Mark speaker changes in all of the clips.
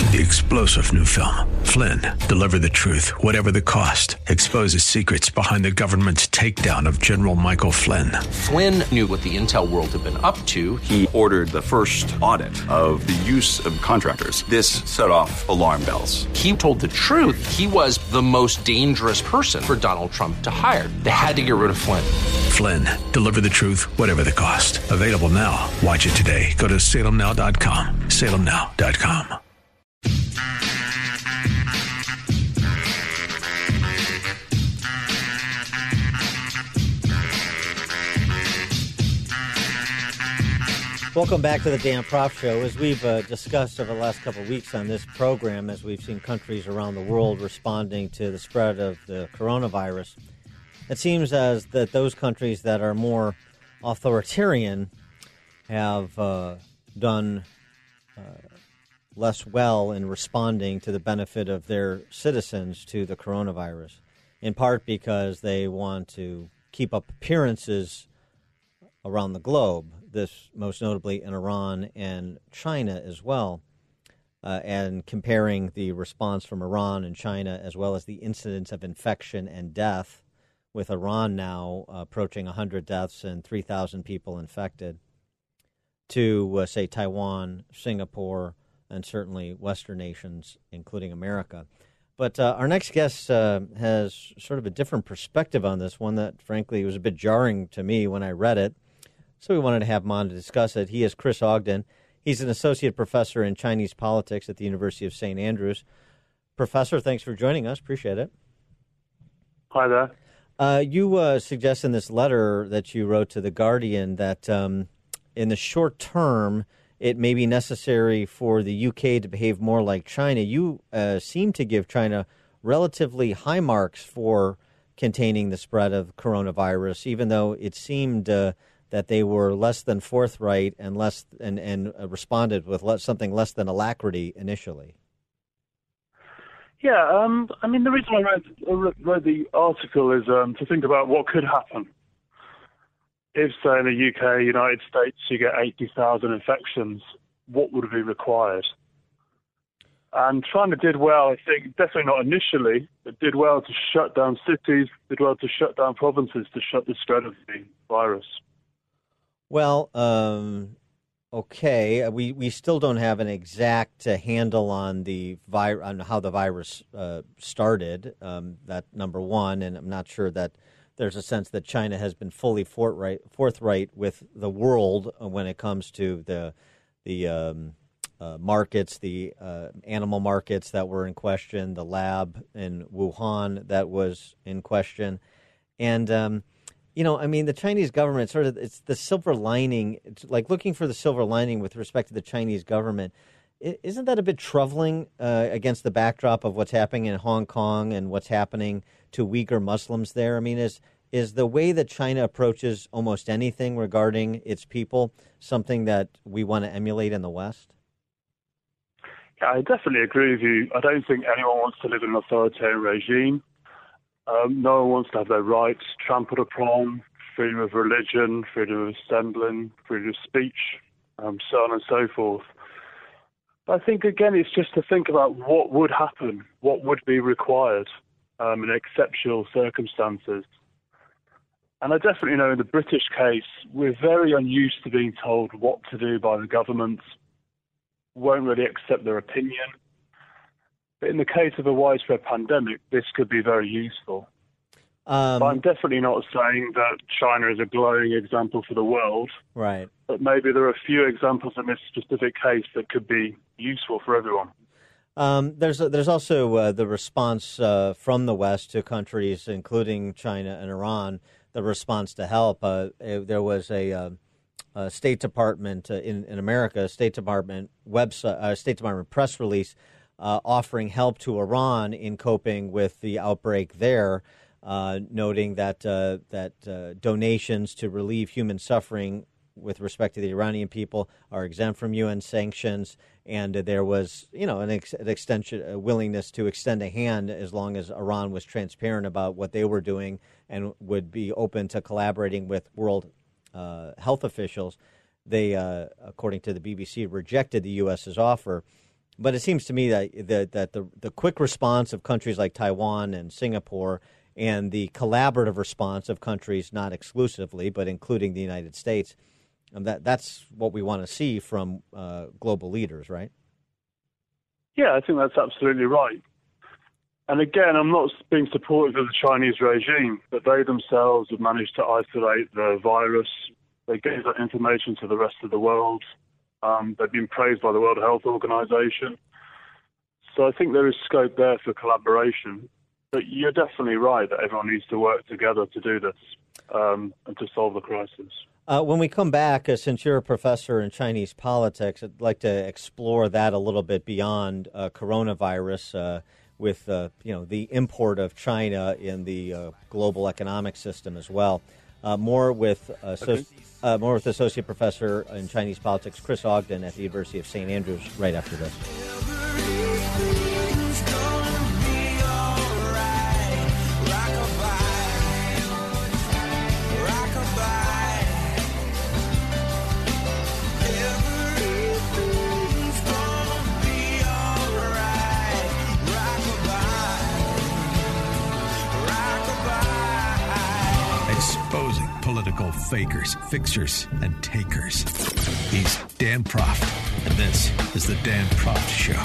Speaker 1: The explosive new film, Flynn, deliver the truth, whatever the cost, exposes secrets behind the government's takedown of General Michael Flynn.
Speaker 2: Flynn knew what the intel world had been up to.
Speaker 3: He ordered the first audit of the use of contractors. This set off alarm bells.
Speaker 2: He told the truth. He was the most dangerous person for Donald Trump to hire. They had to get rid of Flynn.
Speaker 1: Flynn, deliver the truth, whatever the cost. Available now. Watch it today. Go to salemnow.com. salemnow.com.
Speaker 4: Welcome back to the Dan Proft Show. As we've discussed over the last couple of weeks on this program, as we've seen countries around the world responding to the spread of the coronavirus, it seems as that those countries that are more authoritarian have done less well in responding to the benefit of their citizens to the coronavirus, in part because they want to keep up appearances around the globe, this most notably in Iran and China as well, and comparing the response from Iran and China as well as the incidence of infection and death, with Iran now approaching 100 deaths and 3,000 people infected, to, say, Taiwan, Singapore, and certainly Western nations, including America. But our next guest has sort of a different perspective on this, one that, frankly, was a bit jarring to me when I read it. So we wanted to have him on to discuss it. He is Chris Ogden. He's an associate professor in Chinese politics at the University of St. Andrews. Professor, thanks for joining us. Appreciate it.
Speaker 5: Hi there.
Speaker 4: You suggest in this letter that you wrote to The Guardian that in the short term, it may be necessary for the UK to behave more like China. You seem to give China relatively high marks for containing the spread of coronavirus, even though it seemed that they were less than forthright and responded with something less than alacrity initially.
Speaker 5: Yeah, I mean, the reason I read the article is to think about what could happen. If, say, in the UK, United States, you get 80,000 infections, what would be required? And China did well, I think, definitely not initially, but did well to shut down cities, did well to shut down provinces to shut the spread of the virus.
Speaker 4: Well, okay. We still don't have an exact handle on on how the virus started. That number one, and I'm not sure that there's a sense that China has been fully forthright with the world when it comes to the markets, the animal markets that were in question, the lab in Wuhan that was in question, and. The Chinese government it's the silver lining. It's like looking for the silver lining with respect to the Chinese government. Isn't that a bit troubling against the backdrop of what's happening in Hong Kong and what's happening to Uyghur Muslims there? I mean, is the way that China approaches almost anything regarding its people something that we want to emulate in the West?
Speaker 5: Yeah, I definitely agree with you. I don't think anyone wants to live in an authoritarian regime. No one wants to have their rights trampled upon, freedom of religion, freedom of assembling, freedom of speech, so on and so forth. But I think, again, it's just to think about what would happen, what would be required in exceptional circumstances. And I definitely know in the British case, we're very unused to being told what to do by the government, won't really accept their opinion. But in the case of a widespread pandemic, this could be very useful. But I'm definitely not saying that China is a glowing example for the world.
Speaker 4: Right.
Speaker 5: But maybe there are a few examples in this specific case that could be useful for everyone.
Speaker 4: There's also the response from the West to countries, including China and Iran, the response to help. There was a State Department in America, State Department website, State Department press release offering help to Iran in coping with the outbreak there, noting that donations to relieve human suffering with respect to the Iranian people are exempt from UN sanctions, and there was, an extension, a willingness to extend a hand as long as Iran was transparent about what they were doing and would be open to collaborating with world health officials. They, according to the BBC, rejected the U.S.'s offer. But it seems to me that the quick response of countries like Taiwan and Singapore and the collaborative response of countries, not exclusively, but including the United States, that's what we want to see from global leaders, right?
Speaker 5: Yeah, I think that's absolutely right. And again, I'm not being supportive of the Chinese regime, but they themselves have managed to isolate the virus. They gave that information to the rest of the world. They've been praised by the World Health Organization. So I think there is scope there for collaboration. But you're definitely right that everyone needs to work together to do this and to solve the crisis.
Speaker 4: When we come back, since you're a professor in Chinese politics, I'd like to explore that a little bit beyond coronavirus with the import of China in the global economic system as well. More with Associate Professor in Chinese Politics Chris Ogden at the University of St. Andrews right after this.
Speaker 1: Exposing political fakers, fixers, and takers. He's Dan Proft, and this is the Dan Proft Show.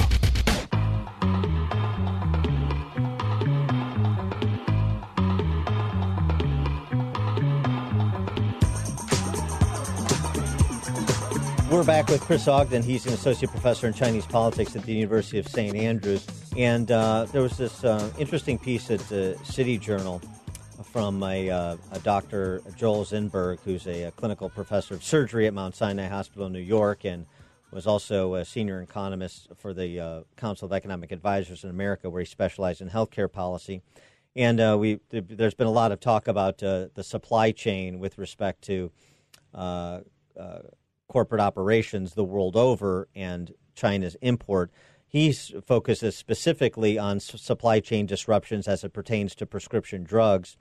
Speaker 4: We're back with Chris Ogden. He's an associate professor in Chinese politics at the University of St. Andrews. And there was this interesting piece at the City Journal from a Dr. Joel Zinberg, who's a clinical professor of surgery at Mount Sinai Hospital in New York and was also a senior economist for the Council of Economic Advisors in America, where he specialized in healthcare policy. And there's been a lot of talk about the supply chain with respect to corporate operations the world over and China's import. He focuses specifically on supply chain disruptions as it pertains to prescription drugs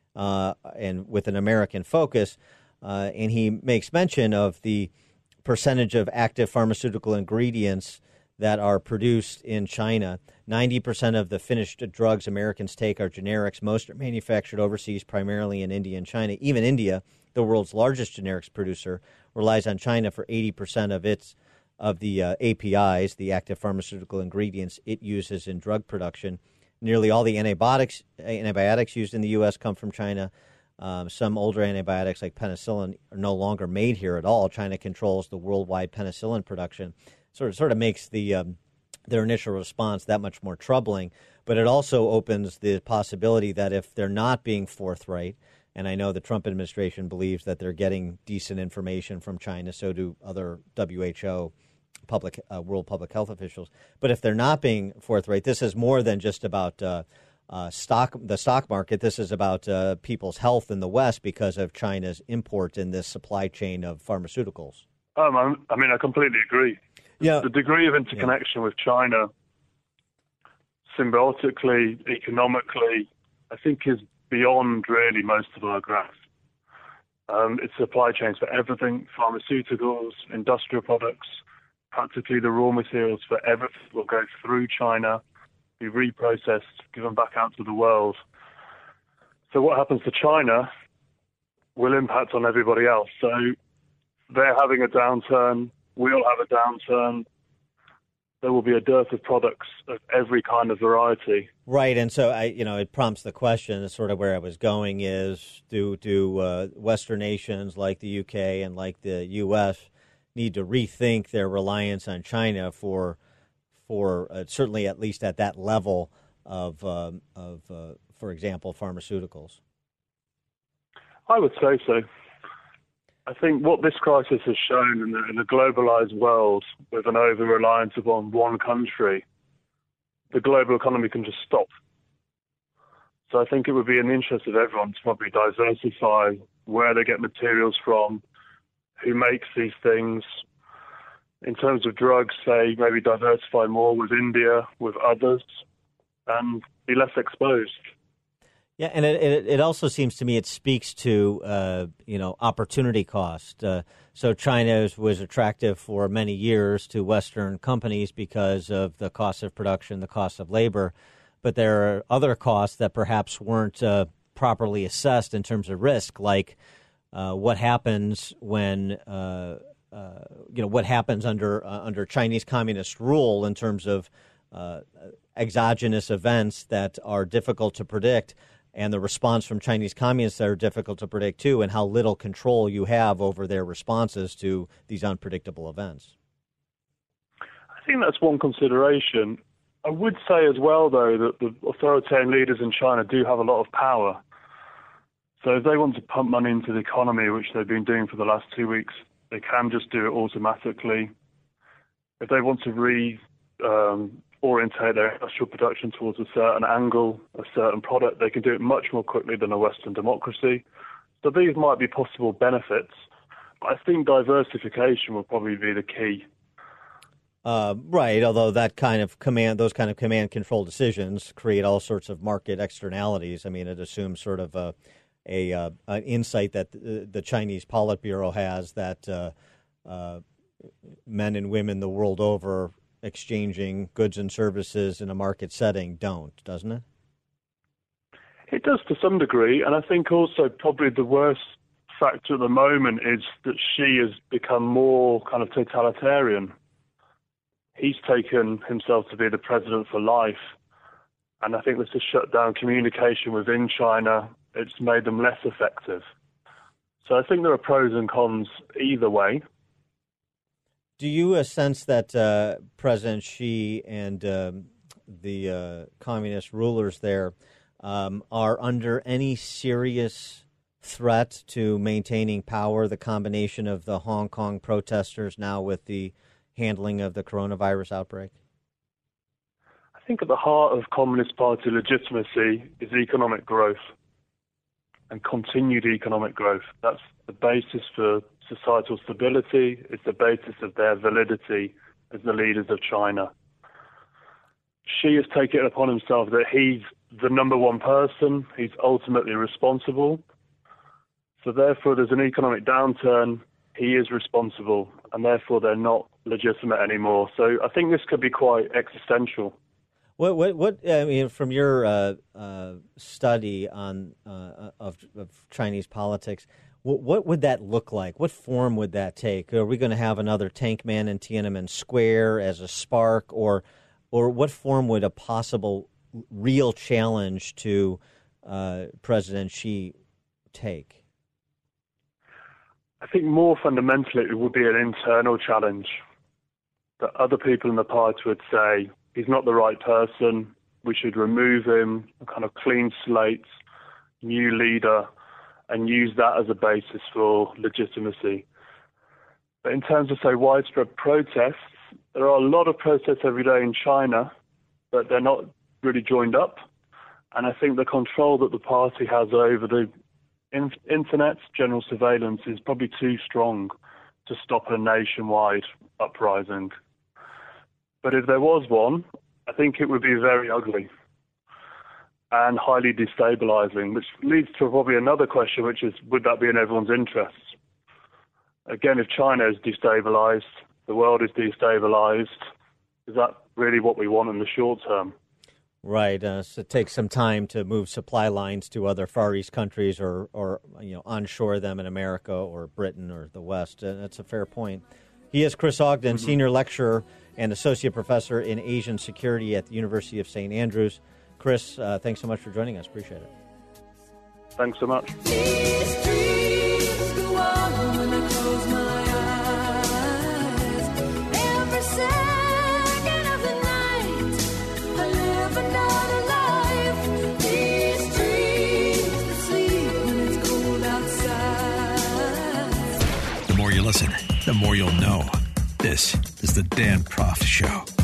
Speaker 4: and with an American focus. And he makes mention of the percentage of active pharmaceutical ingredients that are produced in China. 90% of the finished drugs Americans take are generics. Most are manufactured overseas, primarily in India and China. Even India, the world's largest generics producer, relies on China for 80% of the APIs, the active pharmaceutical ingredients it uses in drug production. Nearly all the antibiotics used in the U.S. come from China. Some older antibiotics like penicillin are no longer made here at all. China controls the worldwide penicillin production. Sort of makes their initial response that much more troubling. But it also opens the possibility that if they're not being forthright, and I know the Trump administration believes that they're getting decent information from China, so do other WHO world public health officials. But if they're not being forthright, this is more than just about the stock market. This is about people's health in the West because of China's import in this supply chain of pharmaceuticals.
Speaker 5: I completely agree.
Speaker 4: Yeah.
Speaker 5: The degree of interconnection with China, symbiotically, economically, I think is beyond really most of our grasp. It's supply chains for everything, pharmaceuticals, industrial products, practically the raw materials for everything will go through China, be reprocessed, given back out to the world. So what happens to China will impact on everybody else. So they're having a downturn, we'll have a downturn. There will be a dearth of products of every kind of variety.
Speaker 4: Right, and so it prompts the question. Sort of where I was going is: do Western nations like the UK and like the U.S. need to rethink their reliance on China for certainly at least at that level of for example, pharmaceuticals?
Speaker 5: I would say so. I think what this crisis has shown in a globalized world with an over-reliance upon one country, the global economy can just stop. So I think it would be in the interest of everyone to probably diversify where they get materials from, who makes these things. In terms of drugs, say, maybe diversify more with India, with others, and be less exposed.
Speaker 4: Yeah, and it also seems to me it speaks to, opportunity cost. So China was attractive for many years to Western companies because of the cost of production, the cost of labor. But there are other costs that perhaps weren't properly assessed in terms of risk, like what happens when, what happens under Chinese communist rule in terms of exogenous events that are difficult to predict, and the response from Chinese communists that are difficult to predict too, and how little control you have over their responses to these unpredictable events.
Speaker 5: I think that's one consideration. I would say as well, though, that the authoritarian leaders in China do have a lot of power. So if they want to pump money into the economy, which they've been doing for the last 2 weeks, they can just do it automatically. If they want to orientate their industrial production towards a certain angle, a certain product, they can do it much more quickly than a Western democracy. So these might be possible benefits. But I think diversification will probably be the key.
Speaker 4: Right, although those kind of command control decisions create all sorts of market externalities. I mean, it assumes sort of an insight that the Chinese Politburo has that men and women the world over exchanging goods and services in a market setting doesn't it?
Speaker 5: It does to some degree, and I think also probably the worst factor at the moment is that Xi has become more kind of totalitarian. He's taken himself to be the president for life, and I think this has shut down communication within China. It's made them less effective. So I think there are pros and cons either way.
Speaker 4: Do you sense that President Xi and the communist rulers there are under any serious threat to maintaining power, the combination of the Hong Kong protesters now with the handling of the coronavirus outbreak?
Speaker 5: I think at the heart of Communist Party legitimacy is economic growth and continued economic growth. That's the basis for societal stability. It's the basis of their validity as the leaders of China. Xi has taken it upon himself that he's the number one person. He's ultimately responsible. So therefore, there's an economic downturn. He is responsible, and therefore they're not legitimate anymore. So I think this could be quite existential.
Speaker 4: What I mean, from your study on of Chinese politics, what would that look like? What form would that take? Are we going to have another tank man in Tiananmen Square as a spark, or what form would a possible real challenge to President Xi take?
Speaker 5: I think more fundamentally it would be an internal challenge that other people in the party would say, he's not the right person, we should remove him, a kind of clean slate, new leader, and use that as a basis for legitimacy. But in terms of, say, widespread protests, there are a lot of protests every day in China, but they're not really joined up. And I think the control that the party has over the Internet's general surveillance is probably too strong to stop a nationwide uprising. But if there was one, I think it would be very ugly and highly destabilizing, which leads to probably another question, which is, would that be in everyone's interests? Again, if China is destabilized, the world is destabilized, is that really what we want in the short term?
Speaker 4: Right. So it takes some time to move supply lines to other Far East countries or onshore them in America or Britain or the West. That's a fair point. He is Chris Ogden, Senior Lecturer and Associate Professor in Asian Security at the University of St. Andrews. Chris, thanks so much for joining us. Appreciate it.
Speaker 5: Thanks so much.
Speaker 6: These dreams go on when I close my eyes. Every second of the night, I live another life. These dreams that sleep when it's cold outside.
Speaker 1: The more you listen, the more you'll know. This is the Dan Proft Show.